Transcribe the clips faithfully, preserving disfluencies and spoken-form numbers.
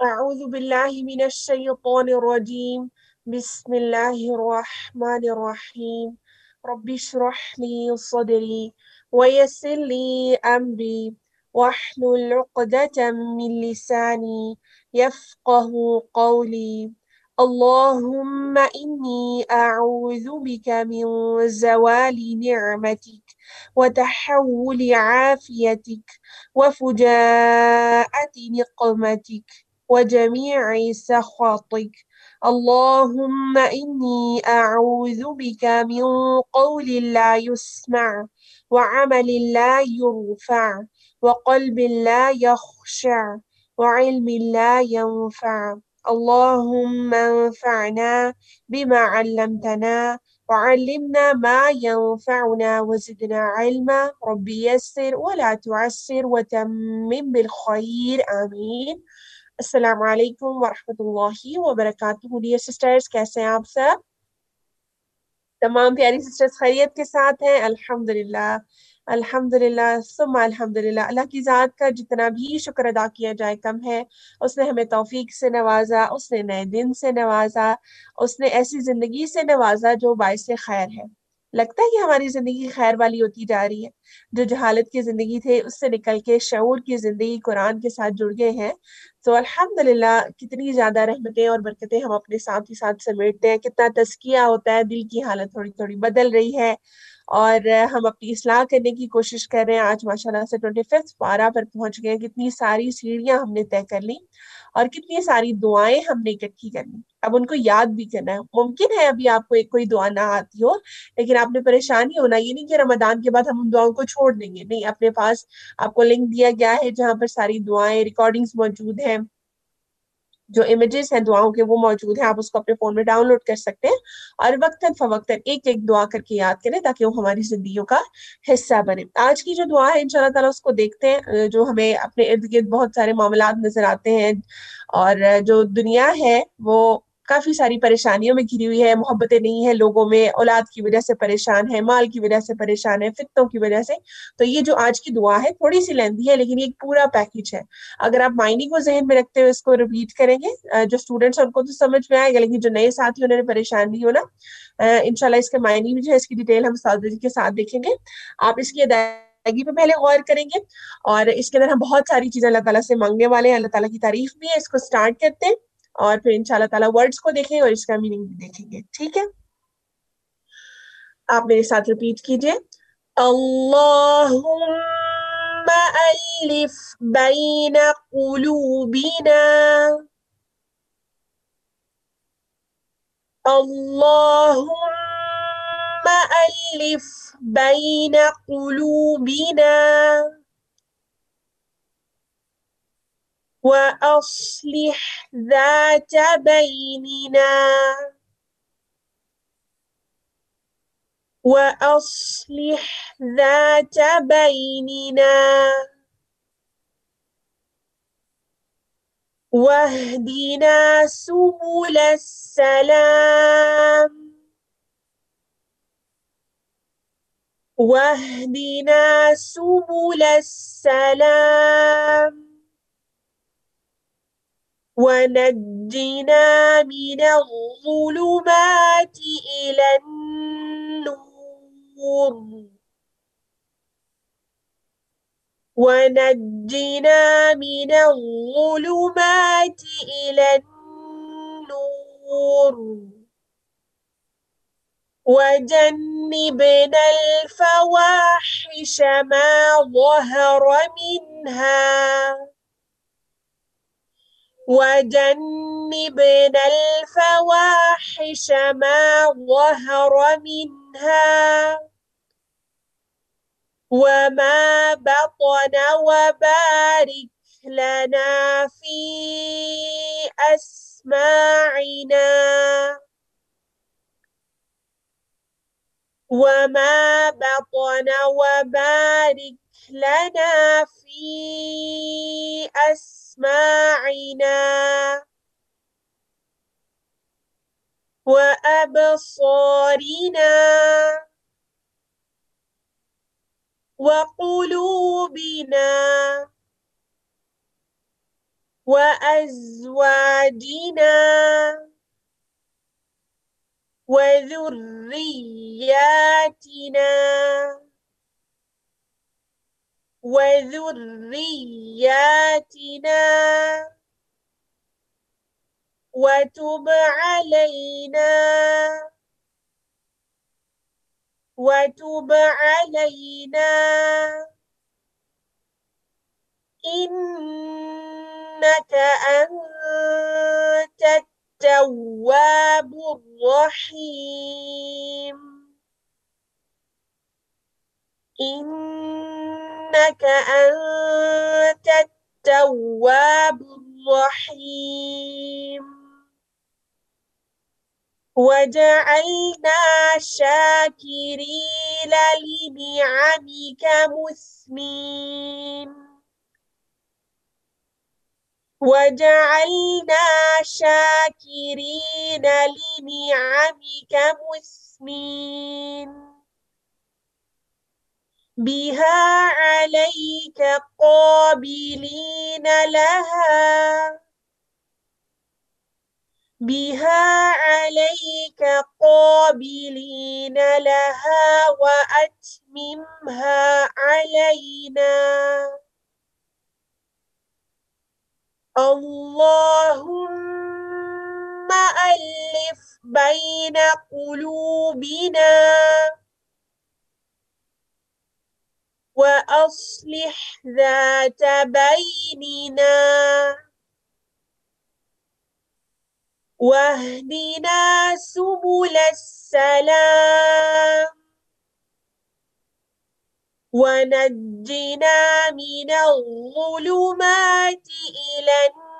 أعوذ بالله من الشيطان الرجيم. بسم الله الرحمن الرحيم. رب اشرح لي صدري ويسر لي أمري واحلل عقدة من لساني يفقه قولي. اللهم إني أعوذ بك من زوال نعمتك وتحول عافيتك وفجاءة نقمتك وجميع سخطك. اللهم إني أعوذ بك من قول لا يسمع وعمل لا يرفع وقلب لا يخشع وعلم لا ينفع. اللهم انفعنا بما علمتنا وعلمنا ما ينفعنا وزدنا علما. ربي يسر ولا تعسر وتمم بالخير آمين. अस्सलाम वालेकुम वरहमतुल्लाहि वबरकातुहू। डियर सिस्टर्स, कैसे हैं आप सब? तमाम प्यारी सिस्टर्स खैरियत के साथ हैं? अल्हम्दुलिल्लाह अल्हम्दुलिल्लाह सुम्मा अल्हम्दुलिल्लाह। अल्लाह की ज़ात का जितना भी शुक्र अदा किया जाए कम है। उसने हमें तौफीक से नवाजा, उसने नए दिन से नवाजा, उसने ऐसी जिंदगी से नवाजा जो बाइस खैर है। लगता है कि हमारी जिंदगी खैर वाली होती जा रही है। जो जहालत की जिंदगी थे उससे निकल के शऊर की जिंदगी कुरान के साथ जुड़ गए हैं। तो अल्हम्दुलिल्लाह, कितनी ज्यादा रहमतें और बरकतें हम अपने साथ ही साथ समेटते हैं। कितना तज़किया होता है, दिल की हालत थोड़ी थोड़ी बदल रही है और अ, हम अपनी इस्लाह करने की कोशिश कर रहे हैं। आज माशाल्लाह से ट्वेंटी फिफ्थ पारा पर पहुंच गए। कितनी सारी सीढ़ियां हमने तय कर ली और कितनी सारी दुआएं हमने इकट्ठी कर ली। अब उनको याद भी करना है। मुमकिन है अभी आपको एक कोई दुआ ना आती हो, लेकिन आपने परेशान नहीं होना। ये नहीं कि रमजान के बाद हम उन दुआओं को छोड़ देंगे, नहीं। अपने पास आपको लिंक दिया गया है जहाँ पर सारी दुआएं रिकॉर्डिंग्स मौजूद हैं, जो इमेजेस हैं दुआओं के वो मौजूद हैं। आप उसको अपने फोन में डाउनलोड कर सकते हैं और वक्तन फवक्तन एक एक दुआ करके याद करें ताकि वो हमारी जिंदगियों का हिस्सा बने। आज की जो दुआ है इंशाल्लाह ताला उसको देखते हैं। अ, जो हमें अपने इर्द गिर्द बहुत सारे मामलात नजर आते हैं और अ, जो दुनिया है वो काफी सारी परेशानियों में घिरी हुई है। मोहब्बतें नहीं है लोगों में, औलाद की वजह से परेशान है, माल की वजह से परेशान है, फितनों की वजह से। तो ये जो आज की दुआ है थोड़ी सी लेंदी है, लेकिन ये एक पूरा पैकेज है। अगर आप मायने को जहन में रखते हुए इसको रिपीट करेंगे, अ, जो स्टूडेंट्स हैं उनको तो समझ में आएगा, लेकिन जो नए साथी उन्होंने परेशान नहीं होना। अ, इंशाल्लाह इसके मायने भी जो है इसकी डिटेल हम साथ के साथ देखेंगे। आप इसकी अदायगी पे पहले गौर करेंगे और इसके अंदर हम बहुत सारी चीजें अल्लाह ताला से मांगने वाले हैं। अल्लाह ताला की तारीफ भी है। इसको स्टार्ट करते हैं और फिर इंशाल्लाह ताला वर्ड्स को देखेंगे और इसका मीनिंग भी देखेंगे। ठीक है, आप मेरे साथ रिपीट कीजिए। अल्लाहुम्मा अलिफ बैन कुलूबिना। अल्लाहुम्मा अलिफ बैन कुलूबिना व अस्लिह ذات بيننا وأصلح ذات بيننا واهدنا سبل السلام واهدنا سبل السلام ونجنا من الظلمات إلى النور ونجنا من الظلمات إلى النور وجنبنا الفواحش ما ظهر منها وجنبنا الفواحش ما ظهر منها وما بطن وبارك لنا في أسماعنا وما بطن وبارك لنا في أسماعنا وأبصارنا وقلوبنا وأزواجنا وذرياتنا وذرياتنا وتب علينا وتب علينا إنك أنت التواب الرحيم إنك أنت التواب الرحيم وجعلنا شاكرين لنعمك مثنين وجعلنا شاكرين لنعمك مثنين بها عليك قابلين لها بها عليك قابلين لها وأتممها علينا اللهم ألف بين قلوبنا وأصلح ذات بيننا واهدنا سبل السلام ونجنا من الظلمات إلى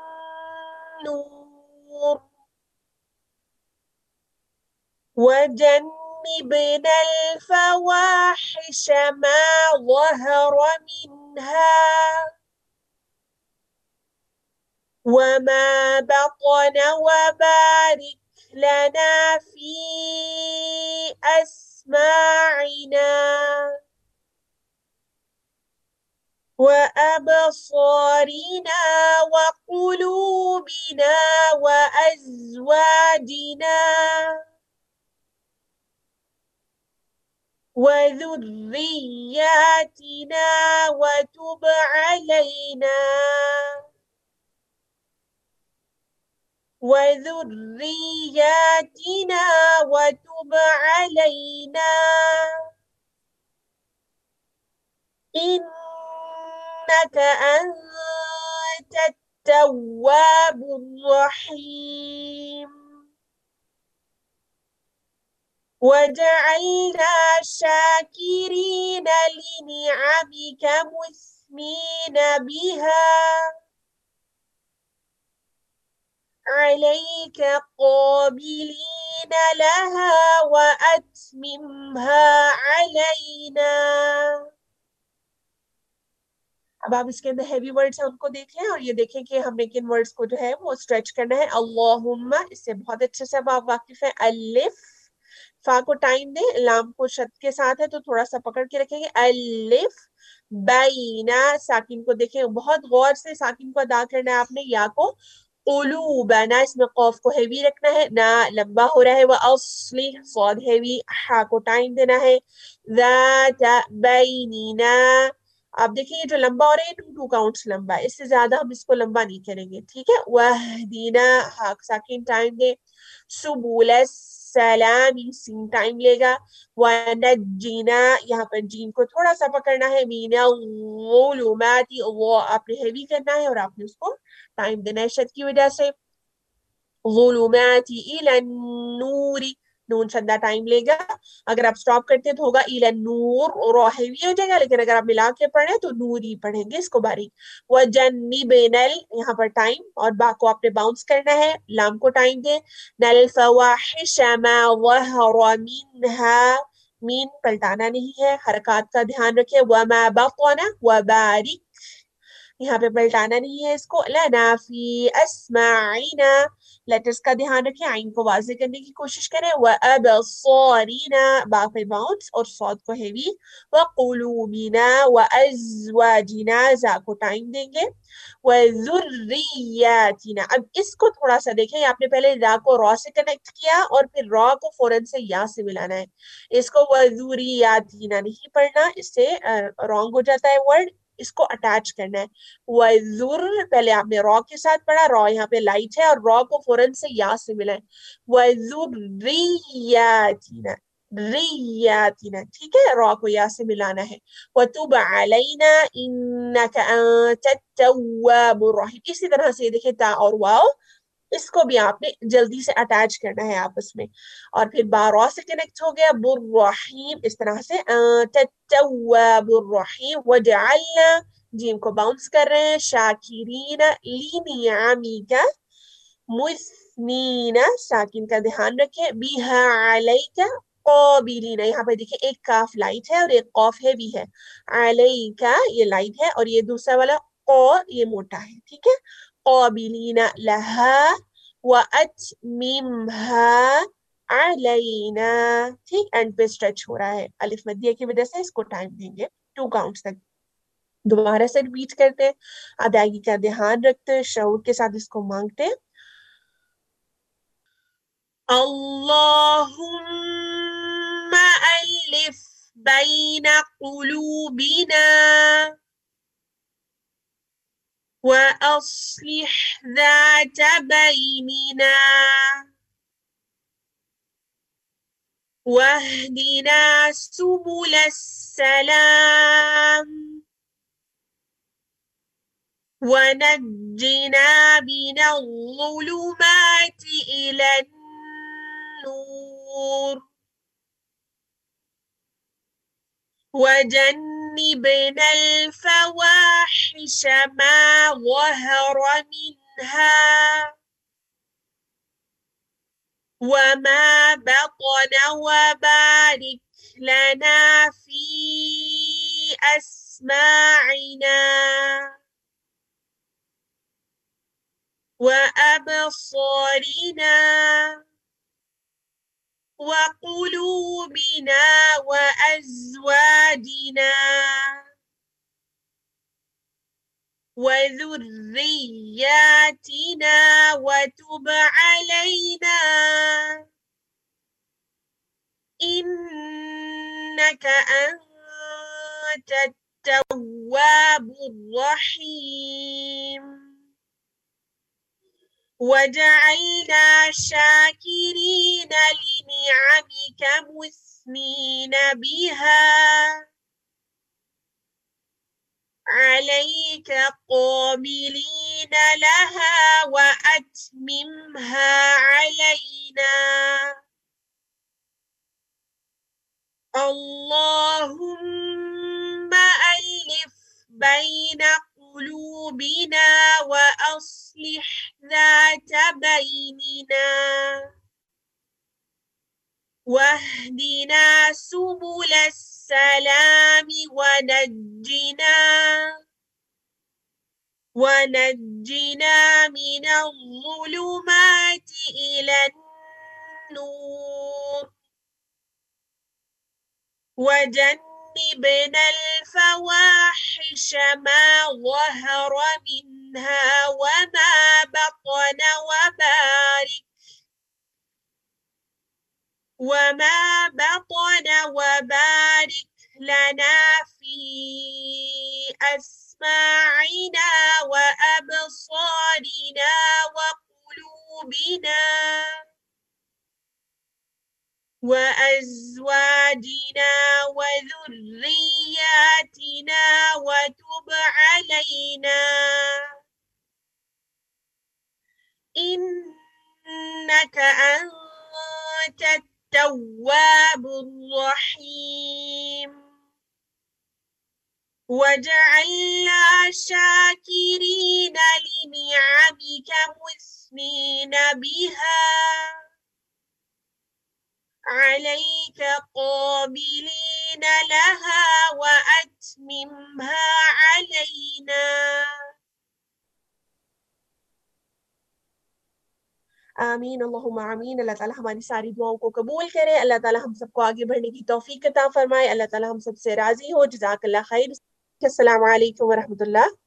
النور وجنبنا الفواحش ما ظهر منها وما بطن وبارك لنا في أسماعنا وأبصارنا وقلوبنا وأزواجنا وذرياتنا وتب علينا وذرياتنا وتب علينا إنك أنت التواب الرحيم وجعلنا شاكرين لنعمك مثنين بها عليك قابلين لها وأتممها علينا। अब आप इसके अंदर हैवी वर्ड्स हैं उनको देख लें और ये देखें कि हमने किन वर्ड्स को जो है वो स्ट्रेच करना है। अल्लाहुम्मा, इससे बहुत अच्छे से अब आप वाकिफ हैं। अलिफ, फा को टाइम दें, लाम को शद के साथ है तो थोड़ा सा पकड़ के रखेंगे। अलिफ बैना, साकिन को देखें, बहुत गौर से साकिन को अदा करना है आपने। या को कुलूबना, इसमें कौफ को हैवी रखना है, ना लंबा हो रहा है। वह असली सौद हैवी, हा को टाइम देना है। ज़ाता बैनिना, आप देखिए ये जो लंबा हो रहा है टू टू काउंट्स लंबा है, इससे ज्यादा हम इसको लंबा नहीं करेंगे, ठीक है। वहदीना, हा साकिन टाइम दे। सुबुल सलामी, सीन टाइम लेगा। वनज्जिना, यहाँ पर जीन को थोड़ा सा पकड़ना है। मिनल ज़ुलुमाति, वो आपने हैवी करना है और आपने उसको टाइम देना है शद की वजह से। ज़ुलुमाति इलन नूरी, नून शद्दा टाइम लेगा। अगर आप स्टॉप करते हैं तो होगा इलन नूर, और हैवी हो जाएगा, लेकिन अगर आप मिला के पढ़े तो नूर ही पढ़ेंगे इसको बारीक। वह जन्निबेनल, यहाँ पर टाइम और बा को आपने बाउंस करना है। लाम को टाइम दे। नल फवाहिश मा ज़हरा मिन्हा, मीन पलटाना नहीं है, हरकत का ध्यान रखें। वमा बतना व बारिक, यहाँ पे पलटाना नहीं है इसको। लना फी अस्माइना, लेटर्स का ध्यान रखें, आइन को वाज़ेह करने की कोशिश करें। व अबसारिना, बा पे बाउंस और सौद को हेवी। व कुलूबिना व अज़वाजिना, जा को टाइम देंगे। व ज़ुर्रियातिना, अब इसको थोड़ा सा देखें, आपने पहले रा को रॉ से कनेक्ट किया और फिर रॉ को फौरन से या से मिलाना है। इसको व ज़ुर्रियातिना नहीं पढ़ना, इससे रॉन्ग हो जाता है वर्ड। इसको अटैच करना है। वजुर, पहले आपने रॉ के साथ पढ़ा, रॉ यहाँ पे लाइट है और रॉ को फौरन से या से मिला है। वजुर्रियातिना, रियातिना, ठीक है, रॉ को या से मिलाना है। वतुब अलैना इन्नका अंतत तव्वाबुर रहीम, इसी तरह से देखिए ता और वाव, इसको भी आपने जल्दी से अटैच करना है आपस में। और फिर बारह से कनेक्ट हो गया बुर्रहीम, इस तरह से तव्वाबुर्रहीम। वजअलना, जीम को बाउंस कर रहे हैं, शाकिरीना लिनियामिका मुस्नीना, साकिन का ध्यान रखें। बिहा अलैका काबिलीना, यहाँ पे देखिए एक काफ लाइट है और एक कॉफ हैवी है। अलैका ये लाइट है और ये दूसरा वाला क ये मोटा है, ठीक है। काबिलीना लहा व अतमिमहा अलैना, ठीक, एंड पे स्ट्रेच हो रहा है अलिफ मद्दिया की वजह से, इसको टाइम देंगे टू काउंट्स तक। दोबारा से रिपीट करते हैं, अदायगी का ध्यान रखते हैं, शऊर के साथ इसको मांगते हैं। अल्लाहुम्मा अलिफ बैना कुलूबिना व अस्लिह ذات بيننا واهدنا سبل السلام ونجنا من الظلمات إلى النور وجنبنا الفواحش ما ظهر منها وما بطن وبارك لنا في أسماعنا وأبصارنا وقلوبنا وأزواجنا وذرياتنا وتب علينا إنك أنت التواب الرحيم وجعلنا شاكرين لنعمك مثنين بها عليك قابلين لها وأتممها علينا اللهم ألف بين قلوبنا وأصلح ذات بيننا واهدنا سبل السلام ونجنا ونجنا من الظلمات إلى النور وجنبنا الفواحش ما ظهر منها وما بطن وبارك وما بطن وبارك لنا في أسماعنا وأبصارنا وقلوبنا وأزواجنا وذرياتنا وتب علينا إنك أنت التواب الرحيم وجعلنا شاكرين لنعمك مثنين بها عليك قابلين لها وأتممها علينا آمین اللہم آمین. اللہ تعالیٰ ہماری ساری دعاؤں کو قبول کرے. اللہ تعالیٰ ہم سب کو آگے بڑھنے کی توفیق عطا فرمائے. اللہ تعالیٰ ہم سب سے راضی ہو. جزاک اللہ خیر. السلام علیکم ورحمۃ اللہ.